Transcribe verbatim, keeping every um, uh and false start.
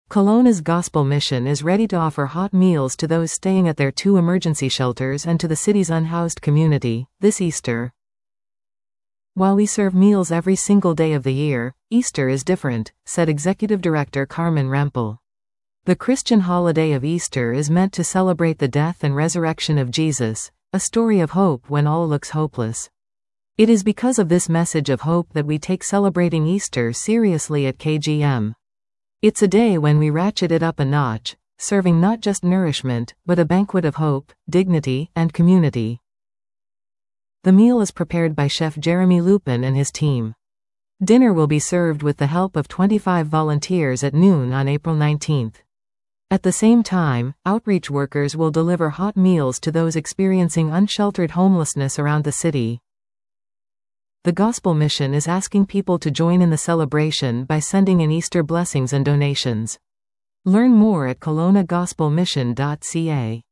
Kelowna's Gospel Mission is ready to offer hot meals to those staying at their two emergency shelters and to the city's unhoused community this Easter. While we serve meals every single day of the year, Easter is different, said Executive Director Carmen Rempel. The Christian holiday of Easter is meant to celebrate the death and resurrection of Jesus, a story of hope when all looks hopeless. It is because of this message of hope that we take celebrating Easter seriously at K G M. It's a day when we ratchet it up a notch, serving not just nourishment, but a banquet of hope, dignity, and community. The meal is prepared by Chef Jeremy Lupin and his team. Dinner will be served with the help of twenty-five volunteers at noon on April nineteenth. At the same time, outreach workers will deliver hot meals to those experiencing unsheltered homelessness around the city. The Gospel Mission is asking people to join in the celebration by sending in Easter blessings and donations. Learn more at kelowna gospel mission dot c a.